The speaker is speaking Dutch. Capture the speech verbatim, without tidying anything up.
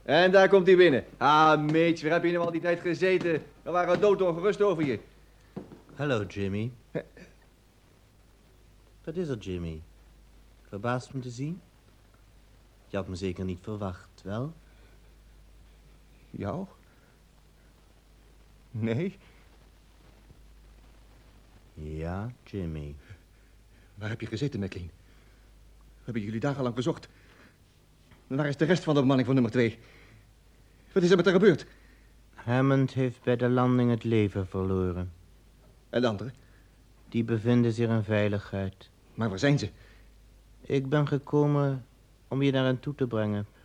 En daar komt hij binnen. Ah, Mitch, waar heb je nou al die tijd gezeten? We waren doodongerust over je. Hallo, Jimmy. Wat is er, Jimmy? Verbaasd me te zien? Je had me zeker niet verwacht, wel? Jou? Nee. Ja, Jimmy. Waar heb je gezeten, McLean? We hebben jullie dagenlang verzocht. En waar is de rest van de bemanning van nummer twee? Wat is er met haar gebeurd? Hammond heeft bij de landing het leven verloren. En de anderen? Die bevinden zich in veiligheid. Maar waar zijn ze? Ik ben gekomen om je daar aan toe te brengen.